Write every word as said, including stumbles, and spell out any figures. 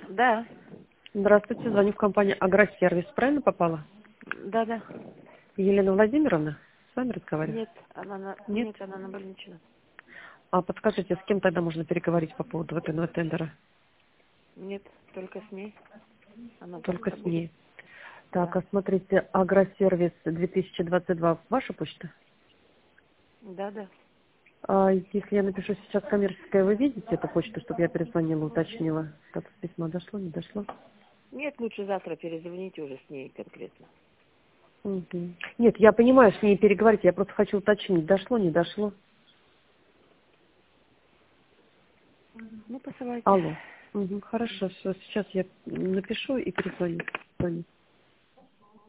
Да, Здравствуйте, звоню в компанию «Агросервис». Правильно попала? да, да. Елена Владимировна, с вами разговариваю? Нет, она на... Нет? Нет, она на больничном. А подскажите, с кем тогда можно переговорить по поводу этого тендера? Нет, только с ней. Она Только завтра с будет. ней. Так, Да. а смотрите, «Агросервис две тысячи двадцать два» ваша почта? Да, да. А если я напишу сейчас коммерческая, вы видите эту почту, чтобы я перезвонила, уточнила? Статус письма дошло, не дошло? Нет, лучше завтра перезвоните уже с ней конкретно. Мгм. Нет, я понимаю, с ней переговорить, я просто хочу уточнить, дошло, не дошло. Ну, посылайте. Алло. Мгм, хорошо, все, сейчас я напишу и перезвоню. Звоню.